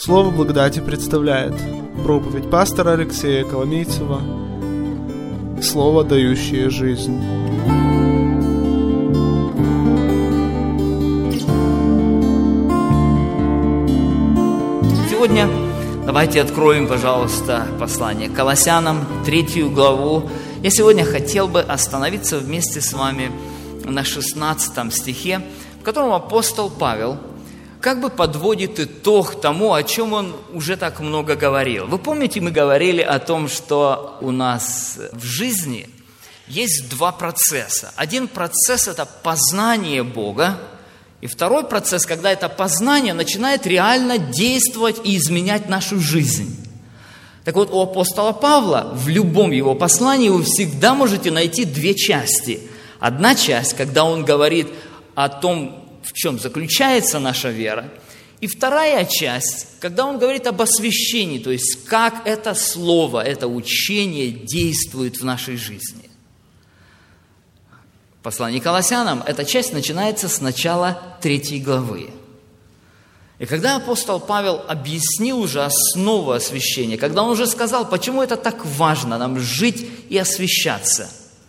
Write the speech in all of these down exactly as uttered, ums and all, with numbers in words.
Слово благодати представляет проповедь пастора Алексея Коломейцева «Слово, дающее жизнь». Сегодня давайте откроем, пожалуйста, послание к Колоссянам, третью главу. Я сегодня хотел бы остановиться вместе с вами на шестнадцатом стихе, в котором апостол Павел как бы подводит итог тому, о чем он уже так много говорил. Вы помните, мы говорили о том, что у нас в жизни есть два процесса. Один процесс – это познание Бога, и второй процесс, когда это познание начинает реально действовать и изменять нашу жизнь. Так вот, у апостола Павла в любом его послании вы всегда можете найти две части. Одна часть, когда он говорит о том, в чем заключается наша вера. И вторая часть, когда он говорит об освящении, то есть как это слово, это учение действует в нашей жизни. В послании к Колоссянам эта часть начинается с начала третьей главы. И когда апостол Павел объяснил уже основу освящения, когда он уже сказал, почему это так важно нам жить и освящаться,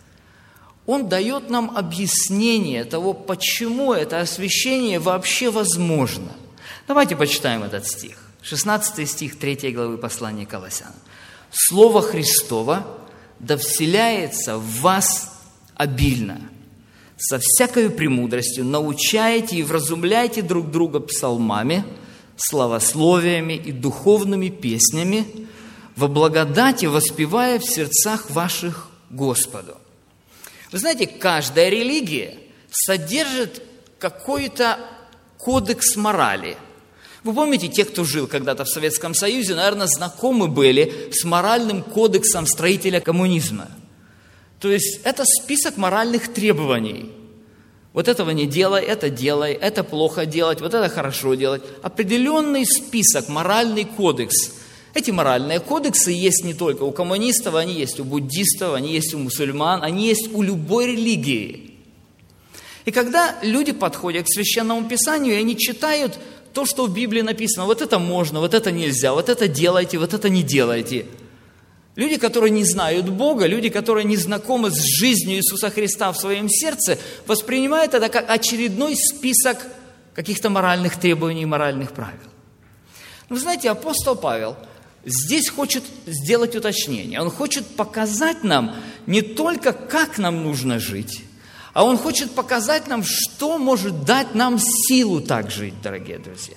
он дает нам объяснение того, почему это освящение вообще возможно. Давайте почитаем этот стих. шестнадцатый стих третьей главы послания к Колоссянам. «Слово Христово да вселяется в вас обильно, со всякою премудростью научаете и вразумляйте друг друга псалмами, славословиями и духовными песнями, во благодати воспевая в сердцах ваших Господу». Вы знаете, каждая религия содержит какой-то кодекс морали. Вы помните, те, кто жил когда-то в Советском Союзе, наверное, знакомы были с моральным кодексом строителя коммунизма. То есть это список моральных требований. Вот этого не делай, это делай, это плохо делать, вот это хорошо делать. Определенный список, моральный кодекс. Эти моральные кодексы есть не только у коммунистов, они есть у буддистов, они есть у мусульман, они есть у любой религии. И когда люди подходят к Священному Писанию, и они читают то, что в Библии написано, вот это можно, вот это нельзя, вот это делайте, вот это не делайте. Люди, которые не знают Бога, люди, которые не знакомы с жизнью Иисуса Христа в своем сердце, воспринимают это как очередной список каких-то моральных требований, моральных правил. Вы знаете, апостол Павел здесь хочет сделать уточнение. Он хочет показать нам не только, как нам нужно жить, а он хочет показать нам, что может дать нам силу так жить, дорогие друзья.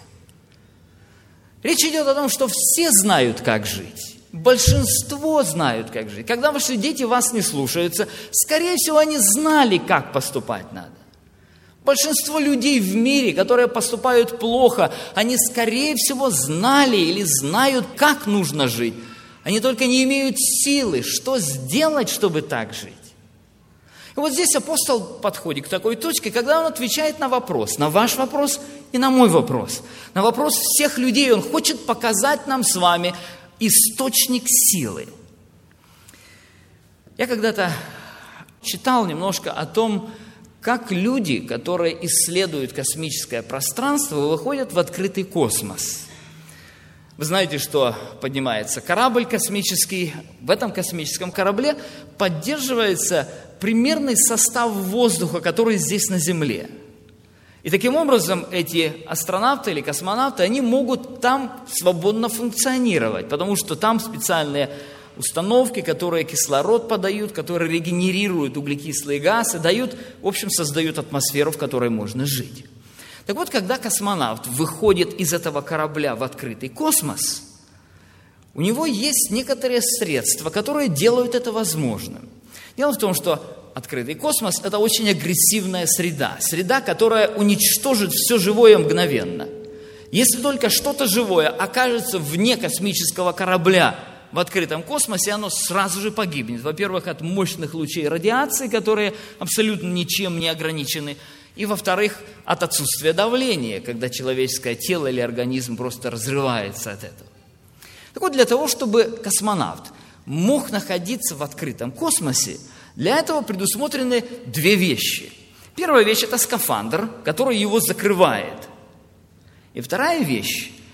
Речь идет о том, что все знают, как жить. Большинство знают, как жить. Когда ваши дети вас не слушаются, скорее всего, они знали, как поступать надо. Большинство людей в мире, которые поступают плохо, они, скорее всего, знали или знают, как нужно жить. Они только не имеют силы, что сделать, чтобы так жить. И вот здесь апостол подходит к такой точке, когда он отвечает на вопрос, на ваш вопрос и на мой вопрос. На вопрос всех людей он хочет показать нам с вами источник силы. Я когда-то читал немножко о том, как люди, которые исследуют космическое пространство, выходят в открытый космос. Вы знаете, что поднимается корабль космический. В этом космическом корабле поддерживается примерный состав воздуха, который здесь на Земле. И таким образом эти астронавты или космонавты, они могут там свободно функционировать, потому что там специальные установки, которые кислород подают, которые регенерируют углекислые газы, дают, в общем, создают атмосферу, в которой можно жить. Так вот, когда космонавт выходит из этого корабля в открытый космос, у него есть некоторые средства, которые делают это возможным. Дело в том, что открытый космос – это очень агрессивная среда, среда, которая уничтожит все живое мгновенно. Если только что-то живое окажется вне космического корабля, в открытом космосе, оно сразу же погибнет. Во-первых, от мощных лучей радиации, которые абсолютно ничем не ограничены. И, во-вторых, от отсутствия давления, когда человеческое тело или организм просто разрывается от этого. Так вот, для того, чтобы космонавт мог находиться в открытом космосе, для этого предусмотрены две вещи. Первая вещь – это скафандр, который его закрывает. И вторая вещь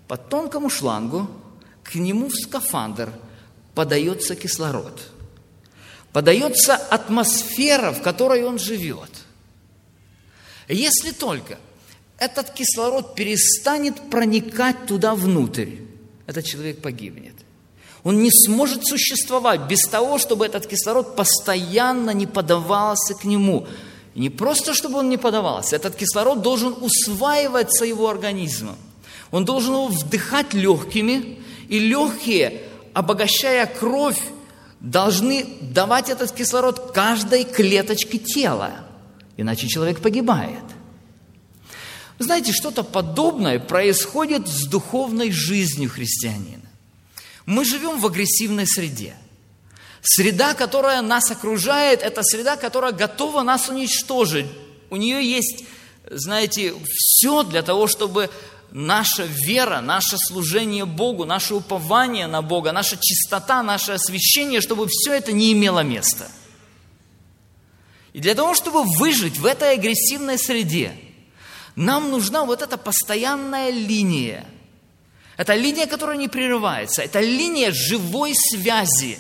по тонкому шлангу к нему в скафандр подается кислород. Подается атмосфера, в которой он живет. Если только этот кислород перестанет проникать туда внутрь, этот человек погибнет. Он не сможет существовать без того, чтобы этот кислород постоянно не подавался к нему. И не просто, чтобы он не подавался, этот кислород должен усваиваться его организмом. Он должен его вдыхать легкими, и легкие, обогащая кровь, должны давать этот кислород каждой клеточке тела, иначе человек погибает. Вы знаете, что-то подобное происходит с духовной жизнью христианина. Мы живем в агрессивной среде. Среда, которая нас окружает, это среда, которая готова нас уничтожить. У нее есть, знаете, все для того, чтобы наша вера, наше служение Богу, наше упование на Бога, наша чистота, наше освящение, чтобы все это не имело места. И для того, чтобы выжить в этой агрессивной среде, нам нужна вот эта постоянная линия. Это линия, которая не прерывается. Это линия живой связи.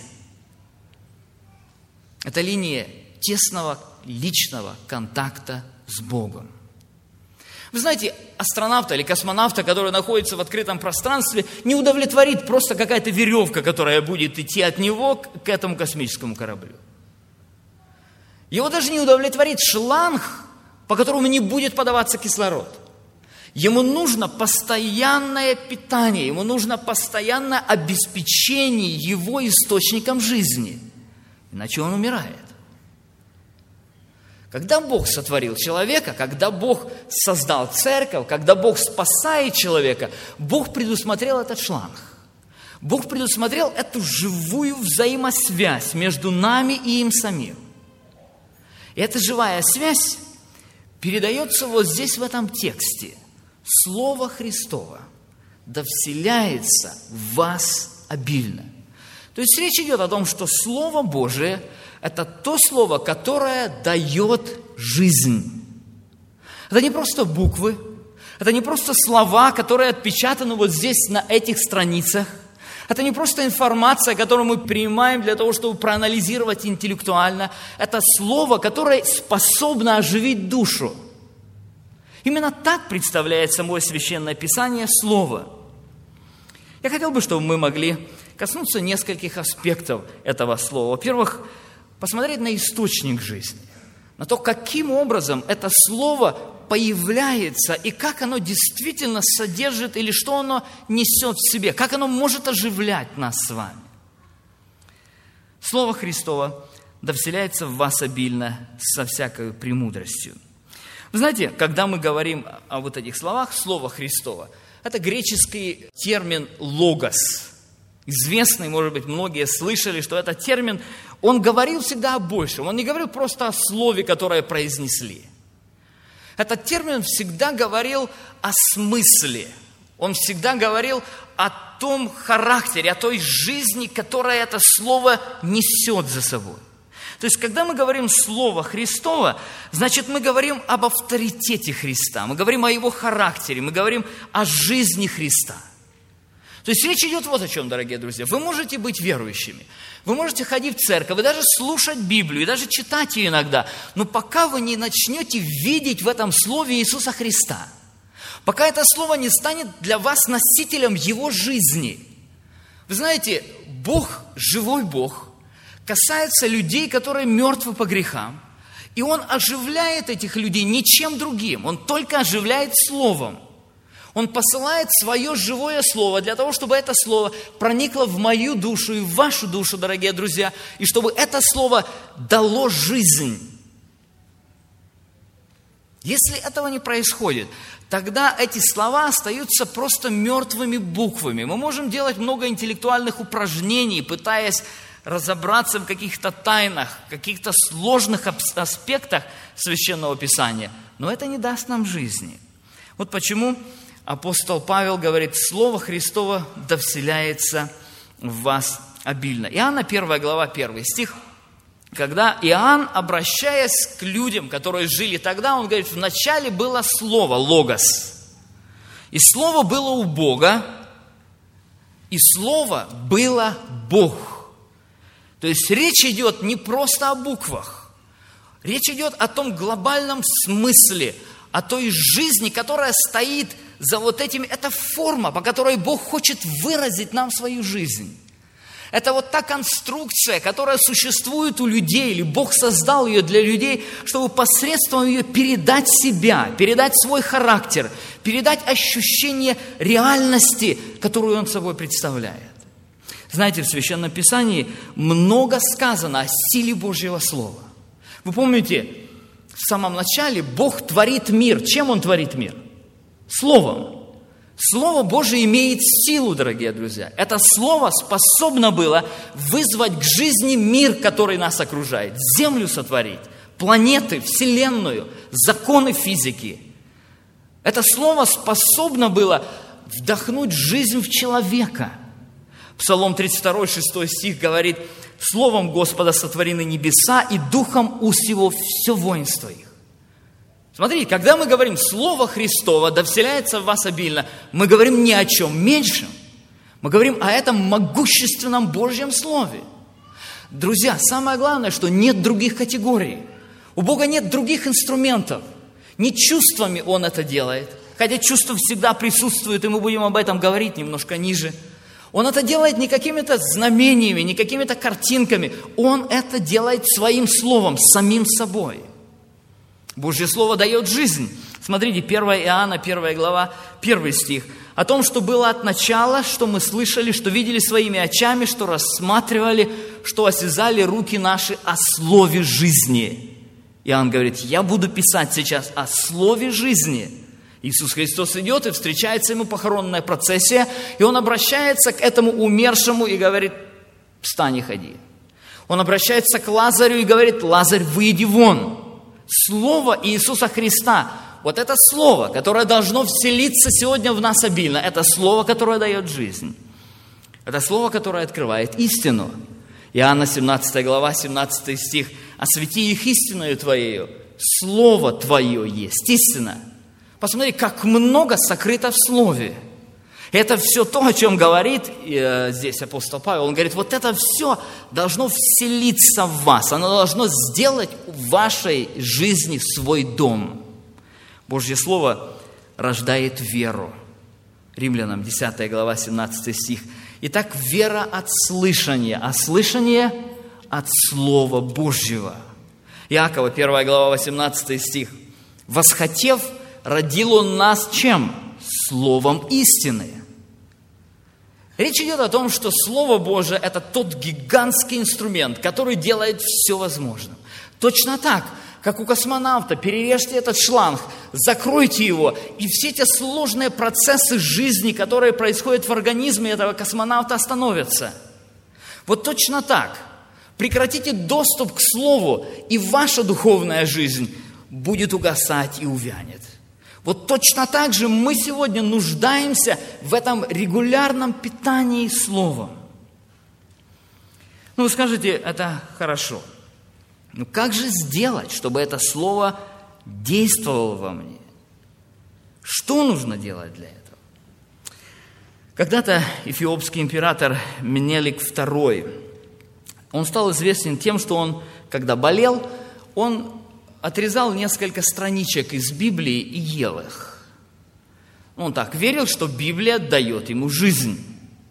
Это линия тесного личного контакта с Богом. Вы знаете, астронавта или космонавта, который находится в открытом пространстве, не удовлетворит просто какая-то веревка, которая будет идти от него к этому космическому кораблю. Его даже не удовлетворит шланг, по которому не будет подаваться кислород. Ему нужно постоянное питание, ему нужно постоянное обеспечение его источником жизни, иначе он умирает. Когда Бог сотворил человека, когда Бог создал церковь, когда Бог спасает человека, Бог предусмотрел этот шланг. Бог предусмотрел эту живую взаимосвязь между нами и им самим. И эта живая связь передается вот здесь, в этом тексте. Слово Христово да вселяется в вас обильно. То есть речь идет о том, что Слово Божие – это то Слово, которое дает жизнь. Это не просто буквы, это не просто слова, которые отпечатаны вот здесь, на этих страницах. Это не просто информация, которую мы принимаем для того, чтобы проанализировать интеллектуально. Это Слово, которое способно оживить душу. Именно так представляет само Священное Писание Слово. Я хотел бы, чтобы мы могли коснуться нескольких аспектов этого слова. Во-первых, посмотреть на источник жизни, на то, каким образом это слово появляется и как оно действительно содержит или что оно несет в себе, как оно может оживлять нас с вами. Слово Христово да вселяется в вас обильно со всякой премудростью. Вы знаете, когда мы говорим о вот этих словах, слово Христово, это греческий термин «логос». Известный, может быть, многие слышали, что этот термин, он говорил всегда о большем. Он не говорил просто о слове, которое произнесли. Этот термин всегда говорил о смысле. Он всегда говорил о том характере, о той жизни, которая это слово несет за собой. То есть, когда мы говорим «Слово Христово», значит, мы говорим об авторитете Христа, мы говорим о Его характере, мы говорим о жизни Христа. То есть, речь идет вот о чем, дорогие друзья. Вы можете быть верующими, вы можете ходить в церковь, вы даже слушать Библию, и даже читать ее иногда, но пока вы не начнете видеть в этом Слове Иисуса Христа, пока это Слово не станет для вас носителем Его жизни. Вы знаете, Бог, живой Бог, касается людей, которые мертвы по грехам. И Он оживляет этих людей ничем другим. Он только оживляет Словом. Он посылает свое живое Слово для того, чтобы это Слово проникло в мою душу и в вашу душу, дорогие друзья, и чтобы это Слово дало жизнь. Если этого не происходит, тогда эти слова остаются просто мертвыми буквами. Мы можем делать много интеллектуальных упражнений, пытаясь разобраться в каких-то тайнах, каких-то сложных аспектах Священного Писания, но это не даст нам жизни. Вот почему апостол Павел говорит: «Слово Христово да вселяется в вас обильно». Иоанна первая глава, первый стих. Когда Иоанн, обращаясь к людям, которые жили тогда, он говорит: «Вначале было Слово, логос». И Слово было у Бога, и Слово было Бог. То есть речь идет не просто о буквах. Речь идет о том глобальном смысле, о той жизни, которая стоит за вот этими. Это форма, по которой Бог хочет выразить нам свою жизнь. Это вот та конструкция, которая существует у людей, или Бог создал ее для людей, чтобы посредством ее передать себя, передать свой характер, передать ощущение реальности, которую Он собой представляет. Знаете, в Священном Писании много сказано о силе Божьего Слова. Вы помните, в самом начале Бог творит мир. Чем Он творит мир? Словом. Слово Божие имеет силу, дорогие друзья. Это Слово способно было вызвать к жизни мир, который нас окружает, Землю сотворить, планеты, Вселенную, законы физики. Это Слово способно было вдохнуть жизнь в человека. Псалом тридцать два, шестой стих говорит: «Словом Господа сотворены небеса, и духом уст Его все воинство их». Смотрите, когда мы говорим «Слово Христово да вселяется в вас обильно», мы говорим ни о чем меньшем. Мы говорим о этом могущественном Божьем Слове. Друзья, самое главное, что нет других категорий. У Бога нет других инструментов. Не чувствами Он это делает, хотя чувства всегда присутствуют, и мы будем об этом говорить немножко ниже. Он это делает не какими-то знамениями, не какими-то картинками. Он это делает своим Словом, самим собой. Божье Слово дает жизнь. Смотрите, первое Иоанна, первая глава, первый стих. О том, что было от начала, что мы слышали, что видели своими очами, что рассматривали, что осязали руки наши о Слове жизни. Иоанн говорит: я буду писать сейчас о Слове жизни. Иисус Христос идет, и встречается ему похоронная процессия, и он обращается к этому умершему и говорит: встань и ходи. Он обращается к Лазарю и говорит: Лазарь, выйди вон. Слово Иисуса Христа, вот это Слово, которое должно вселиться сегодня в нас обильно, это Слово, которое дает жизнь. Это Слово, которое открывает истину. Иоанна семнадцатая глава, семнадцатый стих. «Освети их истиною Твоею, Слово Твое есть истина». Посмотри, как много сокрыто в Слове. Это все то, о чем говорит э, здесь апостол Павел. Он говорит, вот это все должно вселиться в вас. Оно должно сделать в вашей жизни свой дом. Божье Слово рождает веру. Римлянам десятая глава, семнадцатый стих. Итак, вера от слышания, а слышание от Слова Божьего. Иакова первая глава, восемнадцатый стих. «Восхотев, родил Он нас чем? Словом истины». Речь идет о том, что Слово Божие – это тот гигантский инструмент, который делает все возможным. Точно так, как у космонавта, перережьте этот шланг, закройте его, и все те сложные процессы жизни, которые происходят в организме этого космонавта, остановятся. Вот точно так. Прекратите доступ к Слову, и ваша духовная жизнь будет угасать и увянет. Вот точно так же мы сегодня нуждаемся в этом регулярном питании Словом. Ну, вы скажете, это хорошо. Но как же сделать, чтобы это Слово действовало во мне? Что нужно делать для этого? Когда-то эфиопский император Менелик второй, он стал известен тем, что он, когда болел, он отрезал несколько страничек из Библии и ел их. Он так верил, что Библия дает ему жизнь.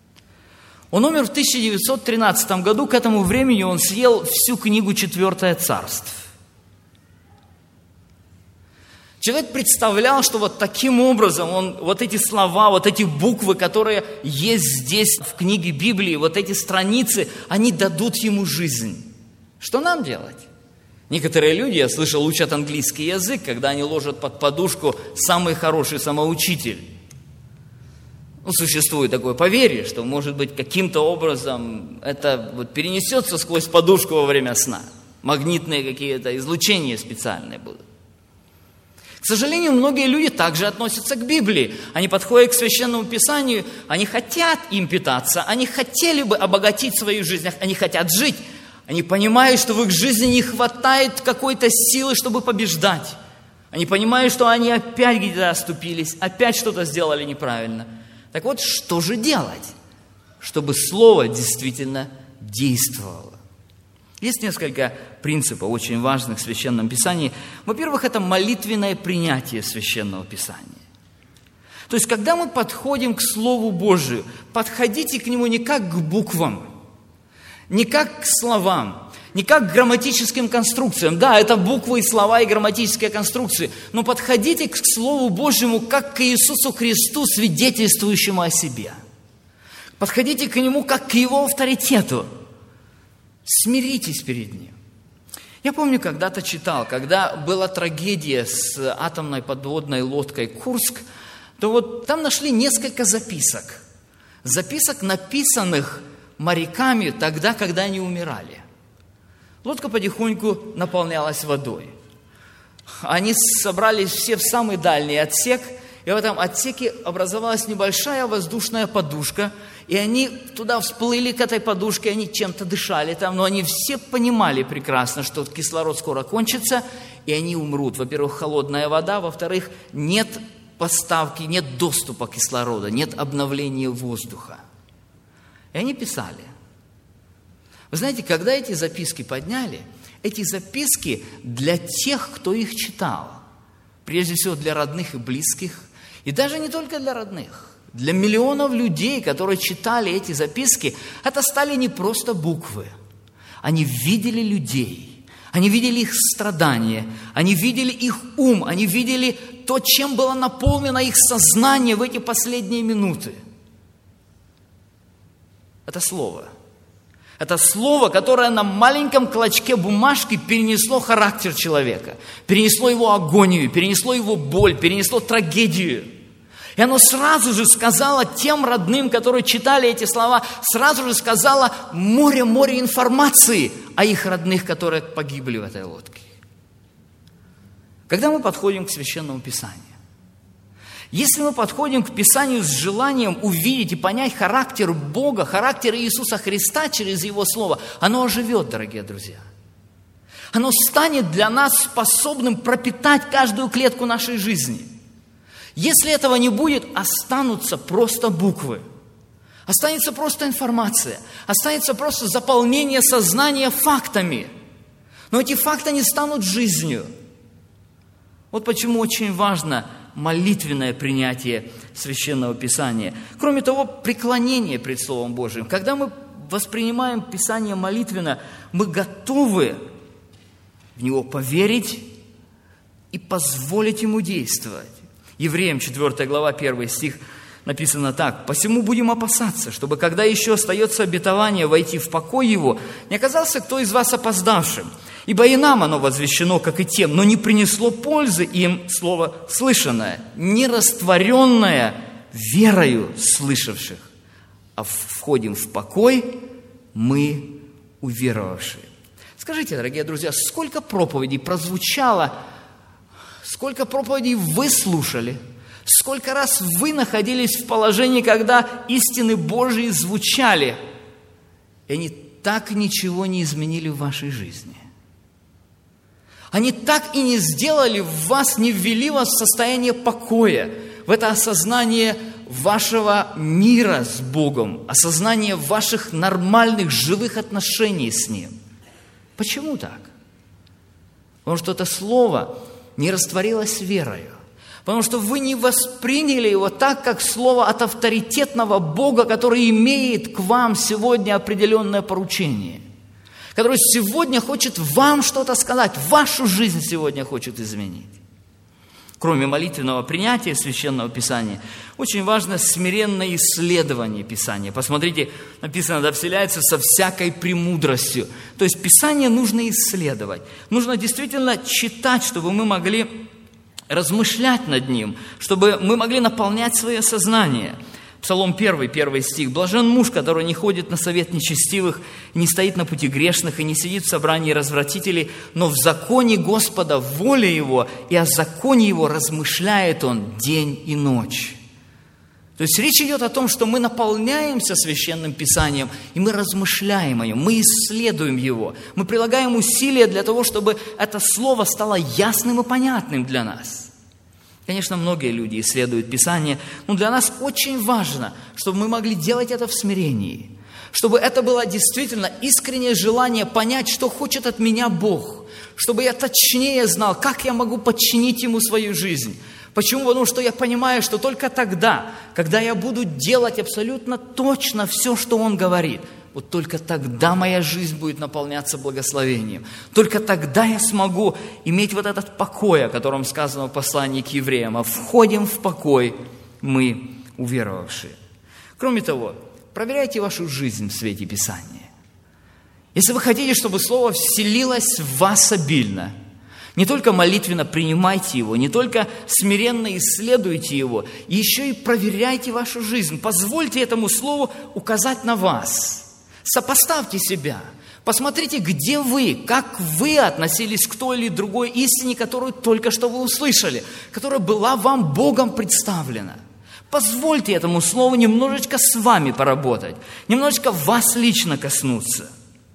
Он умер в тысяча девятьсот тринадцатом году, к этому времени он съел всю книгу «Четвертое царство». Человек представлял, что вот таким образом он, вот эти слова, вот эти буквы, которые есть здесь в книге Библии, вот эти страницы, они дадут ему жизнь. Что нам делать? Некоторые люди, я слышал, учат английский язык, когда они ложат под подушку самый хороший самоучитель. Ну, существует такое поверье, что, может быть, каким-то образом это вот перенесется сквозь подушку во время сна. Магнитные какие-то излучения специальные будут. К сожалению, многие люди также относятся к Библии. Они подходят к Священному Писанию, они хотят им питаться, они хотели бы обогатить свою жизнь, они хотят жить. Они понимают, что в их жизни не хватает какой-то силы, чтобы побеждать. Они понимают, что они опять где-то оступились, опять что-то сделали неправильно. Так вот, что же делать, чтобы Слово действительно действовало? Есть несколько принципов, очень важных в Священном Писании. Во-первых, это молитвенное принятие Священного Писания. То есть, когда мы подходим к Слову Божию, подходите к нему не как к буквам, не как к словам, не как к грамматическим конструкциям. Да, это буквы и слова и грамматические конструкции, но подходите к Слову Божьему как к Иисусу Христу, свидетельствующему о себе. Подходите к Нему как к Его авторитету. Смиритесь перед Ним. Я помню, когда-то читал, когда была трагедия с атомной подводной лодкой «Курск», то вот там нашли несколько записок. Записок, написанных моряками тогда, когда они умирали. Лодка потихоньку наполнялась водой. Они собрались все в самый дальний отсек, и в этом отсеке образовалась небольшая воздушная подушка, и они туда всплыли к этой подушке, они чем-то дышали там, но они все понимали прекрасно, что кислород скоро кончится, и они умрут. Во-первых, холодная вода, во-вторых, нет поставки, нет доступа кислорода, нет обновления воздуха. И они писали. Вы знаете, когда эти записки подняли, эти записки для тех, кто их читал, прежде всего для родных и близких, и даже не только для родных, для миллионов людей, которые читали эти записки, это стали не просто буквы. Они видели людей, они видели их страдания, они видели их ум, они видели то, чем было наполнено их сознание в эти последние минуты. Это слово. Это слово, которое на маленьком клочке бумажки перенесло характер человека, перенесло его агонию, перенесло его боль, перенесло трагедию. И оно сразу же сказало тем родным, которые читали эти слова, сразу же сказало море-море информации о их родных, которые погибли в этой лодке. Когда мы подходим к Священному Писанию, если мы подходим к Писанию с желанием увидеть и понять характер Бога, характер Иисуса Христа через Его Слово, оно оживет, дорогие друзья. Оно станет для нас способным пропитать каждую клетку нашей жизни. Если этого не будет, останутся просто буквы, останется просто информация, останется просто заполнение сознания фактами. Но эти факты не станут жизнью. Вот почему очень важно молитвенное принятие Священного Писания. Кроме того, преклонение пред Словом Божьим. Когда мы воспринимаем Писание молитвенно, мы готовы в него поверить и позволить ему действовать. Евреям четвёртая глава, первый стих написано так: «Посему будем опасаться, чтобы, когда еще остается обетование войти в покой его, не оказался кто из вас опоздавшим. Ибо и нам оно возвещено, как и тем, но не принесло пользы им слово слышанное, не растворенное верою слышавших. А входим в покой мы уверовавшие». Скажите, дорогие друзья, сколько проповедей прозвучало, сколько проповедей вы слушали, сколько раз вы находились в положении, когда истины Божьи звучали, и они так ничего не изменили в вашей жизни. Они так и не сделали в вас, не ввели вас в состояние покоя, в это осознание вашего мира с Богом, осознание ваших нормальных, живых отношений с Ним. Почему так? Потому что это слово не растворилось верою. Потому что вы не восприняли его так, как слово от авторитетного Бога, который имеет к вам сегодня определенное поручение, который сегодня хочет вам что-то сказать, вашу жизнь сегодня хочет изменить. Кроме молитвенного принятия Священного Писания, очень важно смиренное исследование Писания. Посмотрите, написано: «Да вселяется со всякой премудростью». То есть Писание нужно исследовать. Нужно действительно читать, чтобы мы могли размышлять над ним, чтобы мы могли наполнять свое сознание. Псалом первый, первый стих. «Блажен муж, который не ходит на совет нечестивых, не стоит на пути грешных и не сидит в собрании развратителей, но в законе Господа воля его, и о законе его размышляет он день и ночь». То есть речь идет о том, что мы наполняемся Священным Писанием, и мы размышляем о нем, мы исследуем его, мы прилагаем усилия для того, чтобы это слово стало ясным и понятным для нас. Конечно, многие люди исследуют Писание, но для нас очень важно, чтобы мы могли делать это в смирении, чтобы это было действительно искреннее желание понять, что хочет от меня Бог, чтобы я точнее знал, как я могу подчинить Ему свою жизнь. Почему? Потому что я понимаю, что только тогда, когда я буду делать абсолютно точно все, что Он говорит, вот только тогда моя жизнь будет наполняться благословением. Только тогда я смогу иметь вот этот покой, о котором сказано в послании к евреям. А входим в покой мы, уверовавшие. Кроме того, проверяйте вашу жизнь в свете Писания. Если вы хотите, чтобы Слово вселилось в вас обильно, не только молитвенно принимайте его, не только смиренно исследуйте его, еще и проверяйте вашу жизнь. Позвольте этому Слову указать на вас. Сопоставьте себя. Посмотрите, где вы, как вы относились к той или другой истине, которую только что вы услышали, которая была вам Богом представлена. Позвольте этому Слову немножечко с вами поработать, немножечко вас лично коснуться.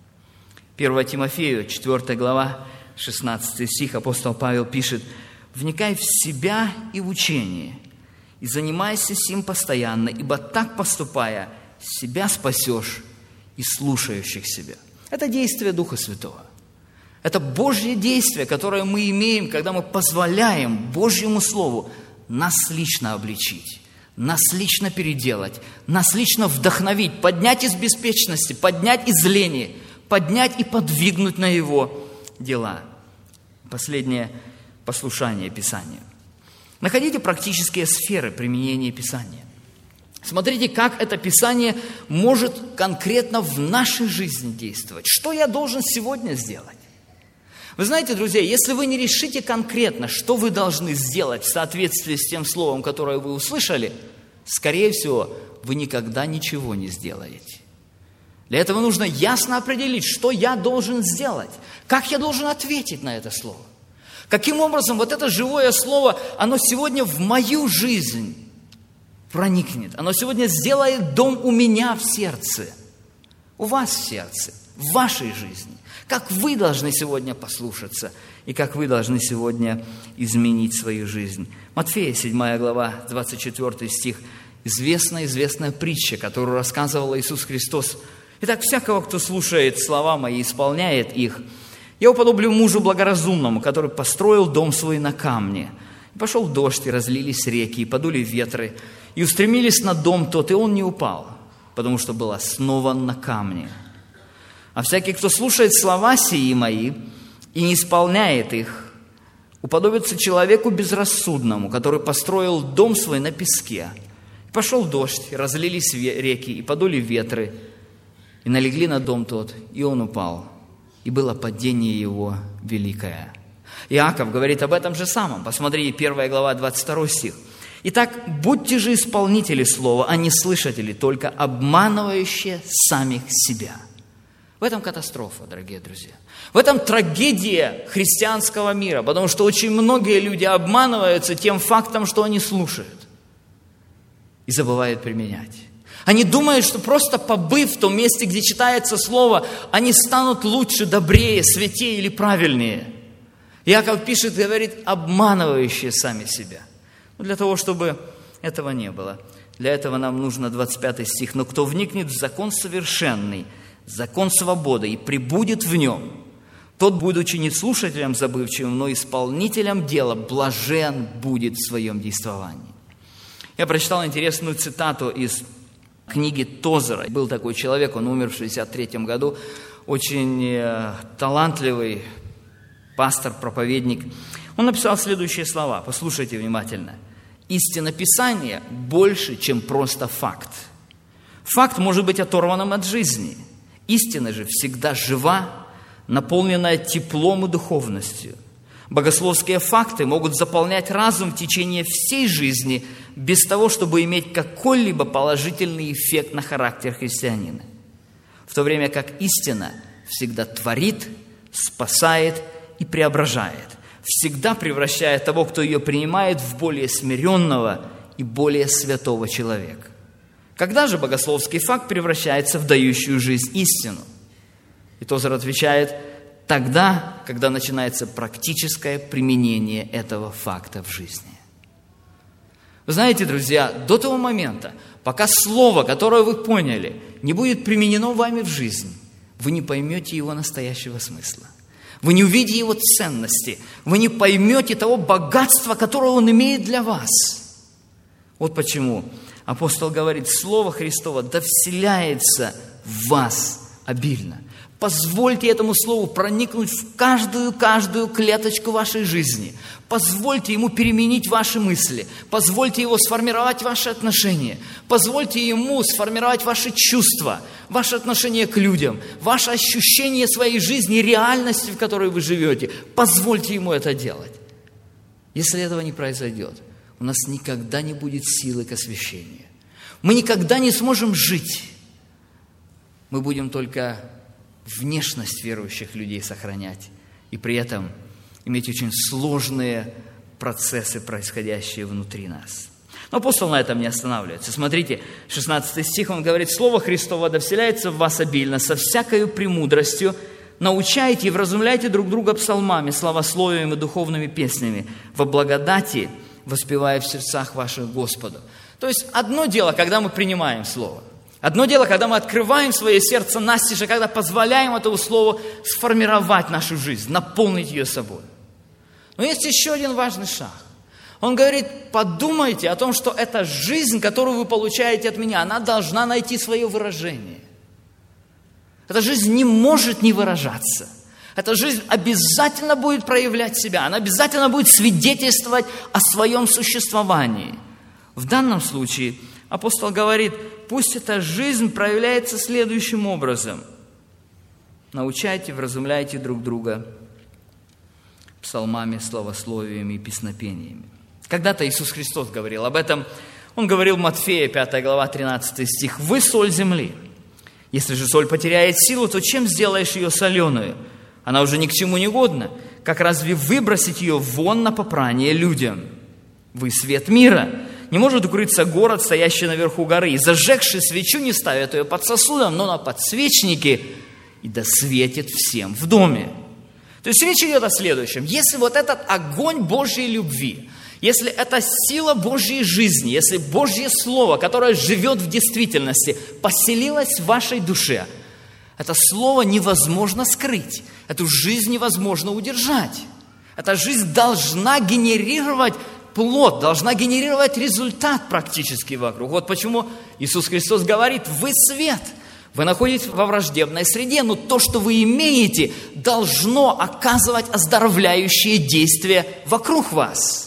первое Тимофею, четвёртая глава, шестнадцатый стих, апостол Павел пишет: «Вникай в себя и в учение, и занимайся сим постоянно, ибо так поступая, себя спасешь и слушающих себя». Это действие Духа Святого. Это Божье действие, которое мы имеем, когда мы позволяем Божьему Слову нас лично обличить, нас лично переделать, нас лично вдохновить, поднять из беспечности, поднять из лени, поднять и подвигнуть на Его дела. Последнее послушание Писанию. Находите практические сферы применения Писания. Смотрите, как это Писание может конкретно в нашей жизни действовать. Что я должен сегодня сделать? Вы знаете, друзья, если вы не решите конкретно, что вы должны сделать в соответствии с тем словом, которое вы услышали, скорее всего, вы никогда ничего не сделаете. Для этого нужно ясно определить, что я должен сделать, как я должен ответить на это слово. Каким образом вот это живое слово, оно сегодня в мою жизнь проникнет. Оно сегодня сделает дом у меня в сердце, у вас в сердце, в вашей жизни. Как вы должны сегодня послушаться и как вы должны сегодня изменить свою жизнь. Матфея, седьмая глава, двадцать четвёртый стих. Известная-известная притча, которую рассказывал Иисус Христос. Итак, всякого, кто слушает слова мои и исполняет их, я уподоблю мужу благоразумному, который построил дом свой на камне. И пошел дождь, и разлились реки, и подули ветры, и устремились на дом тот, и он не упал, потому что был основан на камне. А всякий, кто слушает слова сии мои и не исполняет их, уподобится человеку безрассудному, который построил дом свой на песке. И пошел дождь, и разлились реки, и подули ветры, и налегли на дом тот, и он упал, и было падение его великое. Иаков говорит об этом же самом. Посмотри, первая глава, двадцать второй стих. «Итак, будьте же исполнители слова, а не слышатели, только обманывающие самих себя». В этом катастрофа, дорогие друзья. В этом трагедия христианского мира, потому что очень многие люди обманываются тем фактом, что они слушают и забывают применять. Они думают, что просто побыв в том месте, где читается Слово, они станут лучше, добрее, святее или правильнее. Иаков пишет, говорит, обманывающие сами себя. Но для того, чтобы этого не было, для этого нам нужно двадцать пятый стих. «Но кто вникнет в закон совершенный, закон свободы, и пребудет в нем, тот, будучи не слушателем забывчивым, но исполнителем дела, блажен будет в своем действовании». Я прочитал интересную цитату из книги Тозера. Был такой человек, он умер в шестьдесят третьем году, очень э, талантливый пастор, проповедник. Он написал следующие слова, послушайте внимательно. «Истина Писания больше, чем просто факт. Факт может быть оторванным от жизни. Истина же всегда жива, наполненная теплом и духовностью. Богословские факты могут заполнять разум в течение всей жизни без того, чтобы иметь какой-либо положительный эффект на характер христианина. В то время как истина всегда творит, спасает и преображает, всегда превращая того, кто ее принимает, в более смиренного и более святого человека. Когда же богословский факт превращается в дающую жизнь истину? И Тозер отвечает: тогда, когда начинается практическое применение этого факта в жизни. Вы знаете, друзья, до того момента, пока слово, которое вы поняли, не будет применено вами в жизнь, вы не поймете его настоящего смысла. Вы не увидите его ценности. Вы не поймете того богатства, которое он имеет для вас. Вот почему апостол говорит: Слово Христово да вселяется в вас обильно. Позвольте этому Слову проникнуть в каждую-каждую клеточку вашей жизни. Позвольте ему переменить ваши мысли. Позвольте его сформировать ваши отношения. Позвольте ему сформировать ваши чувства, ваше отношение к людям, ваше ощущение своей жизни, реальности, в которой вы живете. Позвольте ему это делать. Если этого не произойдет, у нас никогда не будет силы к освящению. Мы никогда не сможем жить. Мы будем только внешность верующих людей сохранять и при этом иметь очень сложные процессы, происходящие внутри нас. Но апостол на этом не останавливается. Смотрите, шестнадцатый стих, он говорит: «Слово Христово да вселяется в вас обильно, со всякою премудростью, научайте и вразумляйте друг друга псалмами, славословием и духовными песнями, во благодати воспевая в сердцах ваших Господу». То есть одно дело, когда мы принимаем Слово. Одно дело, когда мы открываем свое сердце настежь, когда позволяем этому Слову сформировать нашу жизнь, наполнить ее собой. Но есть еще один важный шаг. Он говорит: подумайте о том, что эта жизнь, которую вы получаете от меня, она должна найти свое выражение. Эта жизнь не может не выражаться. Эта жизнь обязательно будет проявлять себя, она обязательно будет свидетельствовать о своем существовании. В данном случае апостол говорит: пусть эта жизнь проявляется следующим образом. Научайте, вразумляйте друг друга псалмами, славословиями и песнопениями. Когда-то Иисус Христос говорил об этом. Он говорил в Матфея, пятая глава, тринадцатый стих: «Вы соль земли. Если же соль потеряет силу, то чем сделаешь ее соленую? Она уже ни к чему не годна. Как разве выбросить ее вон на попрание людям? Вы свет мира. Не может укрыться город, стоящий наверху горы, и зажегший свечу не ставят ее под сосудом, но на подсвечнике, и да светит всем в доме». То есть речь идет о следующем. Если вот этот огонь Божьей любви, если эта сила Божьей жизни, если Божье Слово, которое живет в действительности, поселилось в вашей душе, это Слово невозможно скрыть, эту жизнь невозможно удержать. Эта жизнь должна генерировать плод, должна генерировать результат практически вокруг. Вот почему Иисус Христос говорит: вы свет, вы находитесь во враждебной среде, но то, что вы имеете, должно оказывать оздоровляющее действие вокруг вас.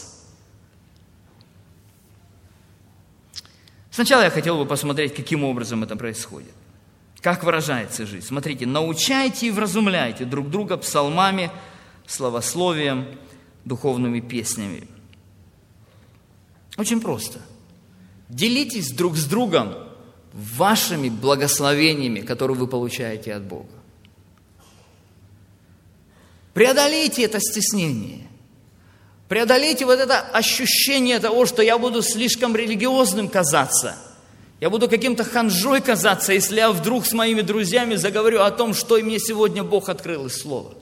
Сначала я хотел бы посмотреть, каким образом это происходит. Как выражается жизнь. Смотрите: научайте и вразумляйте друг друга псалмами, славословием, духовными песнями. Очень просто. Делитесь друг с другом вашими благословениями, которые вы получаете от Бога. Преодолейте это стеснение. Преодолейте вот это ощущение того, что я буду слишком религиозным казаться. Я буду каким-то ханжой казаться, если я вдруг с моими друзьями заговорю о том, что мне сегодня Бог открыл из Слова.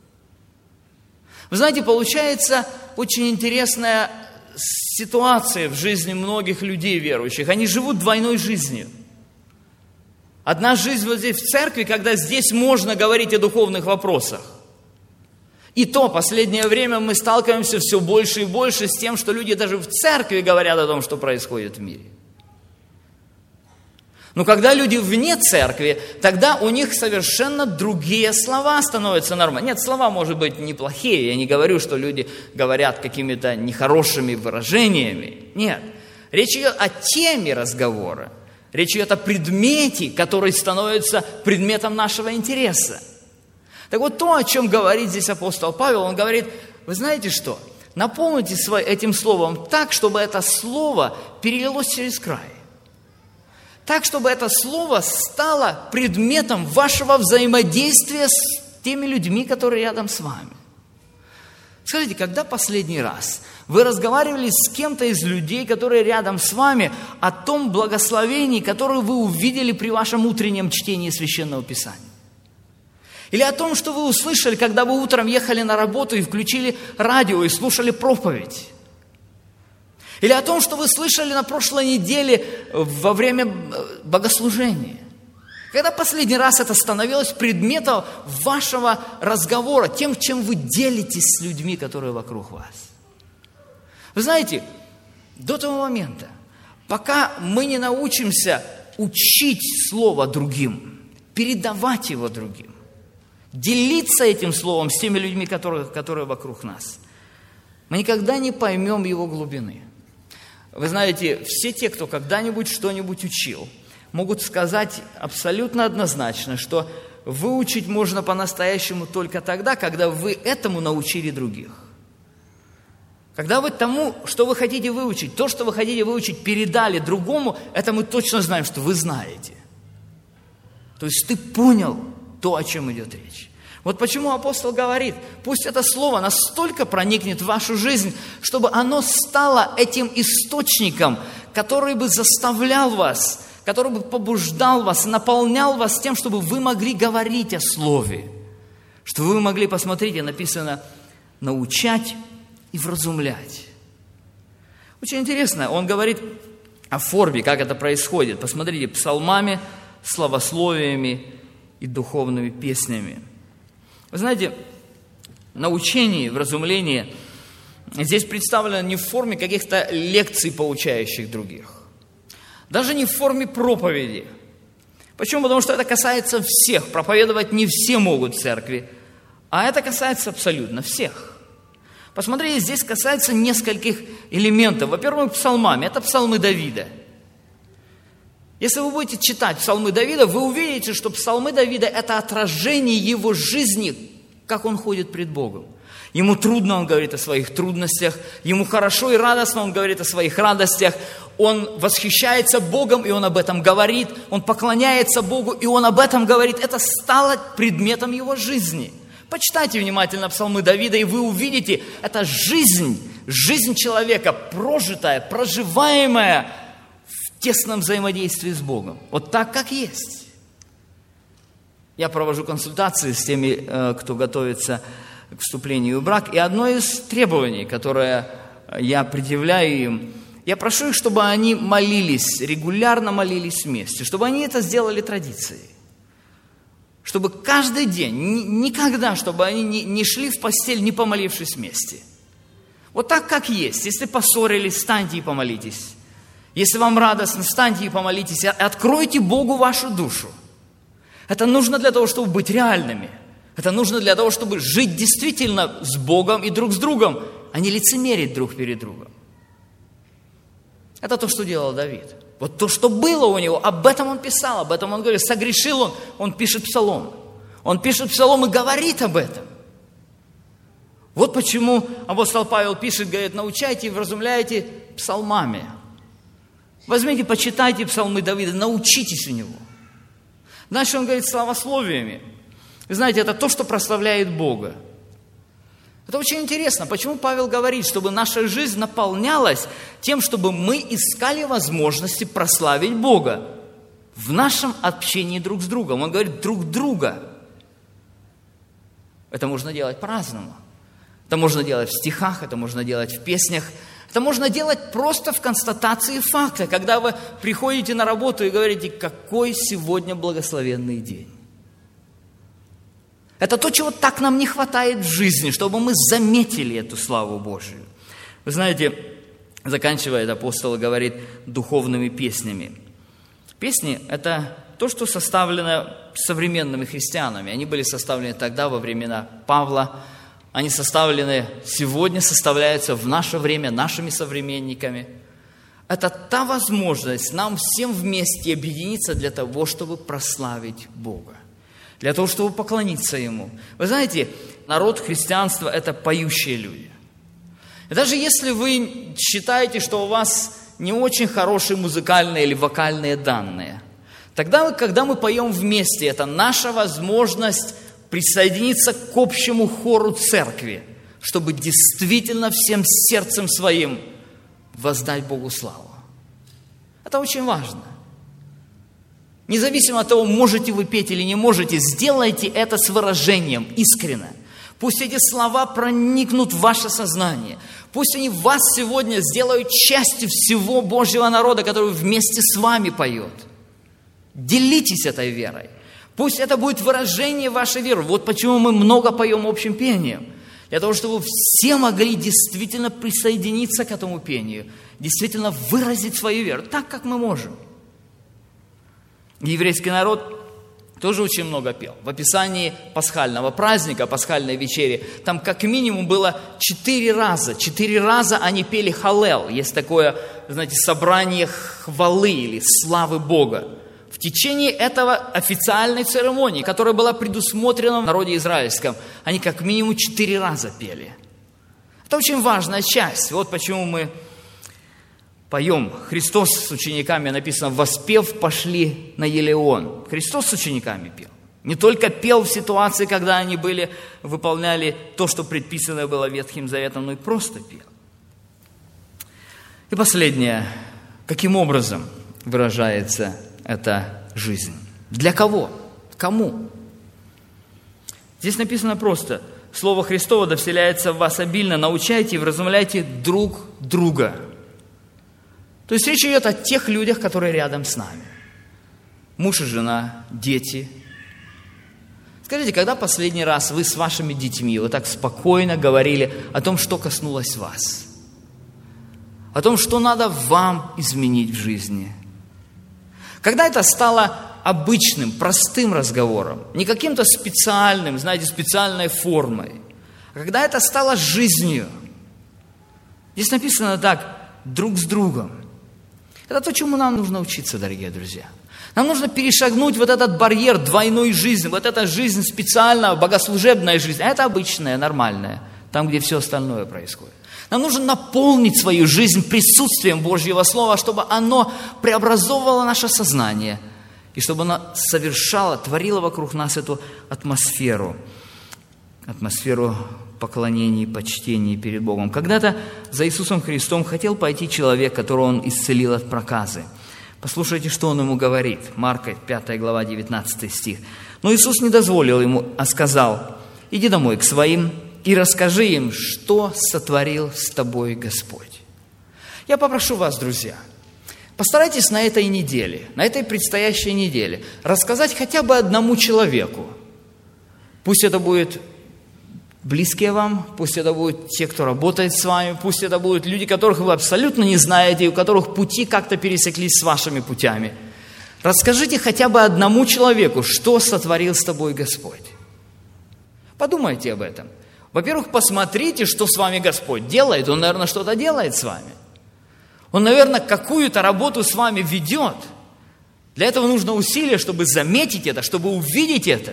Вы знаете, получается очень интересная ситуация в жизни многих людей верующих. Они живут двойной жизнью. Одна жизнь вот здесь в церкви, когда здесь можно говорить о духовных вопросах. И то, последнее время мы сталкиваемся все больше и больше с тем, что люди даже в церкви говорят о том, что происходит в мире. Но когда люди вне церкви, тогда у них совершенно другие слова становятся нормой. Нет, слова, может быть, неплохие. Я не говорю, что люди говорят какими-то нехорошими выражениями. Нет. Речь идет о теме разговора. Речь идет о предмете, который становится предметом нашего интереса. Так вот, то, о чем говорит здесь апостол Павел, он говорит: вы знаете что? Наполните этим словом так, чтобы это слово перелилось через край. Так, чтобы это слово стало предметом вашего взаимодействия с теми людьми, которые рядом с вами. Скажите, когда последний раз вы разговаривали с кем-то из людей, которые рядом с вами, о том благословении, которое вы увидели при вашем утреннем чтении Священного Писания? Или о том, что вы услышали, когда вы утром ехали на работу и включили радио и слушали проповедь? Или о том, что вы слышали на прошлой неделе во время богослужения? Когда последний раз это становилось предметом вашего разговора, тем, чем вы делитесь с людьми, которые вокруг вас? Вы знаете, до того момента, пока мы не научимся учить Слово другим, передавать его другим, делиться этим Словом с теми людьми, которые, которые вокруг нас, мы никогда не поймем его глубины. Вы знаете, все те, кто когда-нибудь что-нибудь учил, могут сказать абсолютно однозначно, что выучить можно по-настоящему только тогда, когда вы этому научили других. Когда вы тому, что вы хотите выучить, то, что вы хотите выучить, передали другому, это мы точно знаем, что вы знаете. То есть ты понял то, о чем идет речь. Вот почему апостол говорит, пусть это слово настолько проникнет в вашу жизнь, чтобы оно стало этим источником, который бы заставлял вас, который бы побуждал вас, наполнял вас тем, чтобы вы могли говорить о слове, чтобы вы могли, посмотрите, написано, научать и вразумлять. Очень интересно, он говорит о форме, как это происходит. Посмотрите, псалмами, славословиями и духовными песнями. Вы знаете, научение, вразумление здесь представлено не в форме каких-то лекций, поучающих других. Даже не в форме проповеди. Почему? Потому что это касается всех. Проповедовать не все могут в церкви, а это касается абсолютно всех. Посмотрите, здесь касается нескольких элементов. Во-первых, псалмами. Это псалмы Давида. Если вы будете читать псалмы Давида, вы увидите, что псалмы Давида – это отражение его жизни, как он ходит пред Богом. Ему трудно, он говорит о своих трудностях. Ему хорошо и радостно, он говорит о своих радостях. Он восхищается Богом, и он об этом говорит. Он поклоняется Богу, и он об этом говорит. Это стало предметом его жизни. Почитайте внимательно псалмы Давида, и вы увидите, это жизнь, жизнь человека, прожитая, проживаемая в тесном взаимодействии с Богом. Вот так, как есть. Я провожу консультации с теми, кто готовится к вступлению в брак, и одно из требований, которое я предъявляю им, я прошу их, чтобы они молились, регулярно молились вместе, чтобы они это сделали традицией. Чтобы каждый день, никогда, чтобы они не, не шли в постель, не помолившись вместе. Вот так, как есть. Если поссорились, встаньте и помолитесь. Если вам радостно, встаньте и помолитесь. Откройте Богу вашу душу. Это нужно для того, чтобы быть реальными. Это нужно для того, чтобы жить действительно с Богом и друг с другом, а не лицемерить друг перед другом. Это то, что делал Давид. Вот то, что было у него, об этом он писал, об этом он говорит. Согрешил он, он пишет псалом. Он пишет псалом и говорит об этом. Вот почему апостол Павел пишет, говорит, научайте и вразумляйте псалмами. Возьмите, почитайте псалмы Давида, научитесь у него. Дальше он говорит славословиями. Вы знаете, это то, что прославляет Бога. Это очень интересно. Почему Павел говорит, чтобы наша жизнь наполнялась тем, чтобы мы искали возможности прославить Бога в нашем общении друг с другом. Он говорит друг друга. Это можно делать по-разному. Это можно делать в стихах, это можно делать в песнях. Это можно делать просто в констатации факта, когда вы приходите на работу и говорите, какой сегодня благословенный день. Это то, чего так нам не хватает в жизни, чтобы мы заметили эту славу Божию. Вы знаете, заканчивает апостол, говорит, духовными песнями. Песни – это то, что составлено современными христианами. Они были составлены тогда, во времена Павла. Они составлены сегодня, составляются в наше время нашими современниками. Это та возможность нам всем вместе объединиться для того, чтобы прославить Бога. Для того, чтобы поклониться Ему. Вы знаете, народ христианства – это поющие люди. И даже если вы считаете, что у вас не очень хорошие музыкальные или вокальные данные, тогда, когда мы поем вместе, это наша возможность присоединиться к общему хору церкви, чтобы действительно всем сердцем своим воздать Богу славу. Это очень важно. Независимо от того, можете вы петь или не можете, сделайте это с выражением, искренне. Пусть эти слова проникнут в ваше сознание. Пусть они вас сегодня сделают частью всего Божьего народа, который вместе с вами поет. Делитесь этой верой. Пусть это будет выражение вашей веры. Вот почему мы много поем общим пением. Для того, чтобы все могли действительно присоединиться к этому пению, действительно выразить свою веру, так, как мы можем. Еврейский народ тоже очень много пел. В описании пасхального праздника, пасхальной вечери, там как минимум было четыре раза. Четыре раза они пели халел. Есть такое, знаете, собрание хвалы или славы Бога. В течение этого официальной церемонии, которая была предусмотрена в народе израильском, они как минимум четыре раза пели. Это очень важная часть. Вот почему мы поем. Христос с учениками, написано, воспев, пошли на Елеон. Христос с учениками пел. Не только пел в ситуации, когда они были, выполняли то, что предписано было Ветхим Заветом, но и просто пел. И последнее. Каким образом выражается эта жизнь? Для кого? Кому? Здесь написано просто. Слово Христово да вселяется в вас обильно. Научайте и вразумляйте друг друга. То есть речь идет о тех людях, которые рядом с нами. Муж и жена, дети. Скажите, когда последний раз вы с вашими детьми вот так спокойно говорили о том, что коснулось вас? О том, что надо вам изменить в жизни? Когда это стало обычным, простым разговором, не каким-то специальным, знаете, специальной формой, а когда это стало жизнью. Здесь написано так, друг с другом. Это то, чему нам нужно учиться, дорогие друзья. Нам нужно перешагнуть вот этот барьер двойной жизни, вот эта жизнь специальная, богослужебная жизнь, а это обычная, нормальная, там, где все остальное происходит. Нам нужно наполнить свою жизнь присутствием Божьего Слова, чтобы оно преобразовывало наше сознание, и чтобы оно совершало, творило вокруг нас эту атмосферу, атмосферу поклонений, почтений перед Богом. Когда-то за Иисусом Христом хотел пойти человек, которого Он исцелил от проказы. Послушайте, что Он ему говорит. Марка, пятая глава, девятнадцатый стих. Но Иисус не дозволил ему, а сказал, иди домой к своим и расскажи им, что сотворил с тобой Господь. Я попрошу вас, друзья, постарайтесь на этой неделе, на этой предстоящей неделе рассказать хотя бы одному человеку. Пусть это будет близкие вам, пусть это будут те, кто работает с вами, пусть это будут люди, которых вы абсолютно не знаете, у которых пути как-то пересеклись с вашими путями. Расскажите хотя бы одному человеку, что сотворил с тобой Господь. Подумайте об этом. Во-первых, посмотрите, что с вами Господь делает. Он, наверное, что-то делает с вами. Он, наверное, какую-то работу с вами ведет. Для этого нужно усилие, чтобы заметить это, чтобы увидеть это.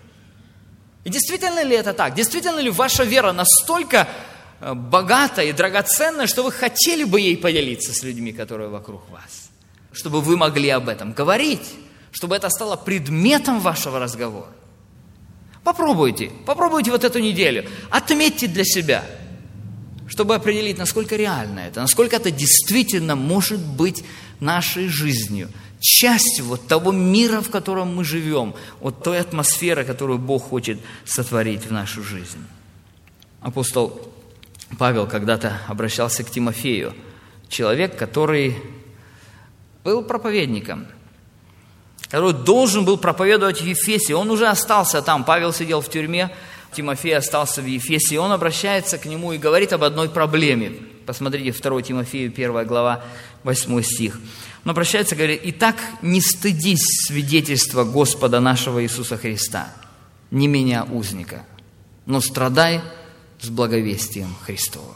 И действительно ли это так? Действительно ли ваша вера настолько богата и драгоценна, что вы хотели бы ей поделиться с людьми, которые вокруг вас? Чтобы вы могли об этом говорить, чтобы это стало предметом вашего разговора. Попробуйте, попробуйте вот эту неделю, отметьте для себя, чтобы определить, насколько реально это, насколько это действительно может быть нашей жизнью, частью вот того мира, в котором мы живем, вот той атмосферы, которую Бог хочет сотворить в нашу жизнь. Апостол Павел когда-то обращался к Тимофею, человек, который был проповедником, который должен был проповедовать в Ефесе. Он уже остался там, Павел сидел в тюрьме, Тимофей остался в Ефесе, и он обращается к нему и говорит об одной проблеме. Посмотрите, второе Тимофею, первая глава, восьмой стих. Он обращается и говорит, «Итак, не стыдись свидетельства Господа нашего Иисуса Христа, не меня, узника, но страдай с благовестием Христовым».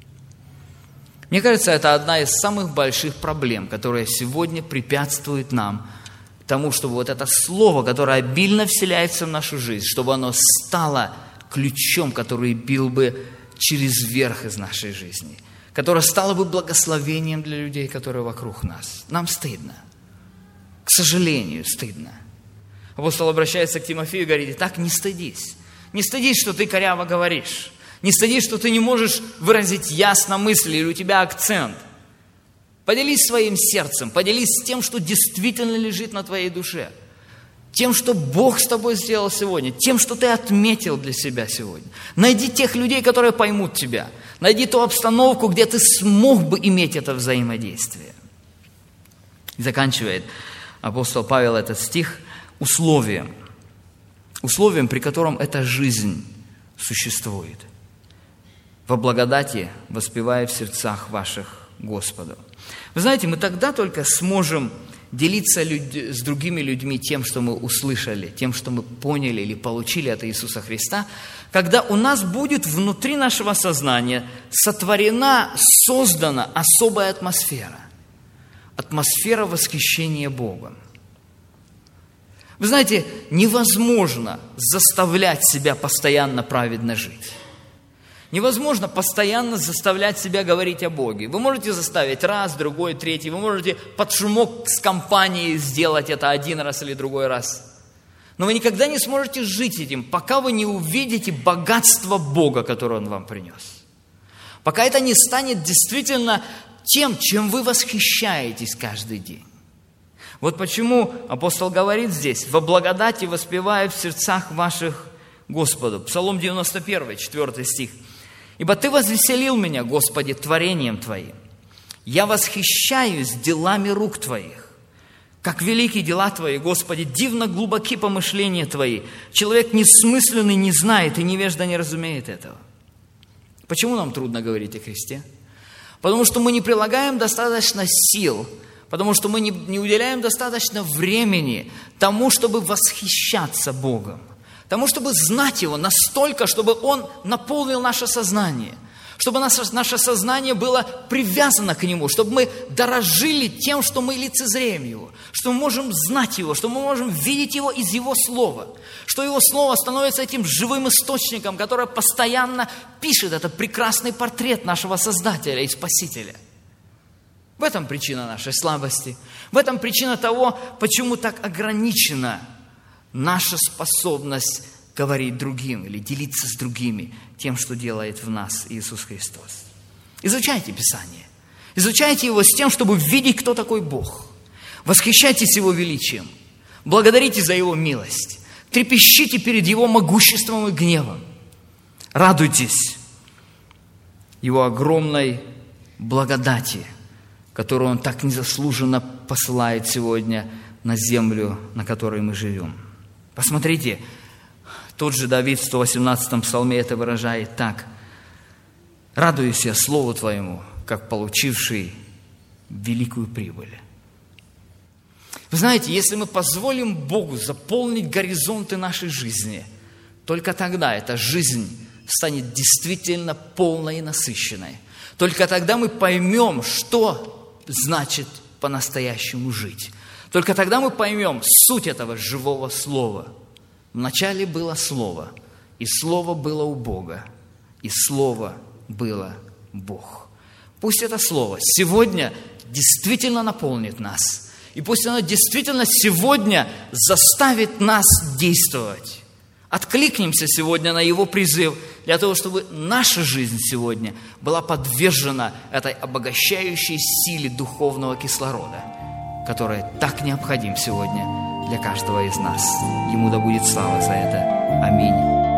Мне кажется, это одна из самых больших проблем, которая сегодня препятствует нам тому, чтобы вот это слово, которое обильно вселяется в нашу жизнь, чтобы оно стало ключом, который бил бы через верх из нашей жизни, которое стало бы благословением для людей, которые вокруг нас. Нам стыдно. К сожалению, стыдно. Апостол обращается к Тимофею и говорит, так не стыдись. Не стыдись, что ты коряво говоришь. Не стыдись, что ты не можешь выразить ясно мысли или у тебя акцент. Поделись своим сердцем, поделись тем, что действительно лежит на твоей душе. Тем, что Бог с тобой сделал сегодня, тем, что ты отметил для себя сегодня. Найди тех людей, которые поймут тебя. Найди ту обстановку, где ты смог бы иметь это взаимодействие. И заканчивает апостол Павел этот стих условием. Условием, при котором эта жизнь существует. Во благодати воспевая в сердцах ваших Господу. Вы знаете, мы тогда только сможем делиться люд... с другими людьми тем, что мы услышали, тем, что мы поняли или получили от Иисуса Христа, когда у нас будет внутри нашего сознания сотворена, создана особая атмосфера. Атмосфера восхищения Богом. Вы знаете, невозможно заставлять себя постоянно праведно жить. Невозможно постоянно заставлять себя говорить о Боге. Вы можете заставить раз, другой, третий. Вы можете под шумок с компанией сделать это один раз или другой раз. Но вы никогда не сможете жить этим, пока вы не увидите богатство Бога, которое Он вам принес. Пока это не станет действительно тем, чем вы восхищаетесь каждый день. Вот почему апостол говорит здесь: «Во благодати воспевая в сердцах ваших Господу». Псалом девяносто один, четвёртый стих. «Ибо Ты возвеселил меня, Господи, творением Твоим. Я восхищаюсь делами рук Твоих. Как велики дела Твои, Господи, дивно глубоки помышления Твои. Человек несмысленный не знает, и невежда не разумеет этого». Почему нам трудно говорить о Христе? Потому что мы не прилагаем достаточно сил, потому что мы не, не уделяем достаточно времени тому, чтобы восхищаться Богом. Тому, чтобы знать Его настолько, чтобы Он наполнил наше сознание, чтобы наше, наше сознание было привязано к Нему, чтобы мы дорожили тем, что мы лицезреем Его, что мы можем знать Его, что мы можем видеть Его из Его Слова, что Его Слово становится этим живым источником, который постоянно пишет этот прекрасный портрет нашего Создателя и Спасителя. В этом причина нашей слабости, в этом причина того, почему так ограничена наша способность говорить другим или делиться с другими тем, что делает в нас Иисус Христос. Изучайте Писание. Изучайте его с тем, чтобы видеть, кто такой Бог. Восхищайтесь Его величием. Благодарите за Его милость. Трепещите перед Его могуществом и гневом. Радуйтесь Его огромной благодати, которую Он так незаслуженно посылает сегодня на землю, на которой мы живем. Посмотрите, тот же Давид в сто восемнадцатом псалме это выражает так: «Радуюсь я Слову Твоему, как получивший великую прибыль». Вы знаете, если мы позволим Богу заполнить горизонты нашей жизни, только тогда эта жизнь станет действительно полной и насыщенной. Только тогда мы поймем, что значит по-настоящему жить. Только тогда мы поймем суть этого живого слова. Вначале было Слово, и Слово было у Бога, и Слово было Бог. Пусть это Слово сегодня действительно наполнит нас, и пусть оно действительно сегодня заставит нас действовать. Откликнемся сегодня на Его призыв для того, чтобы наша жизнь сегодня была подвержена этой обогащающей силе духовного кислорода, которая так необходим сегодня для каждого из нас. Ему да будет слава за это. Аминь.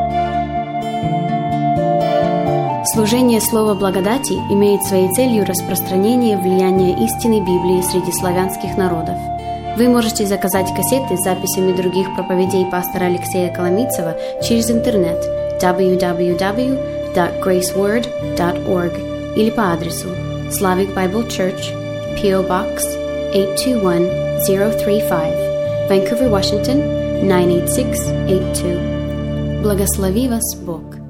Служение Слова Благодати имеет своей целью распространение влияния истинной Библии среди славянских народов. Вы можете заказать кассеты с записями других проповедей пастора Алексея Коломийцева через интернет дабл ю дабл ю дабл ю точка грейс ворд точка орг или по адресу Slavic Bible Church, пи о Box eight two one zero three five, Vancouver, Washington nine eight six eight two. Благослови вас Бог!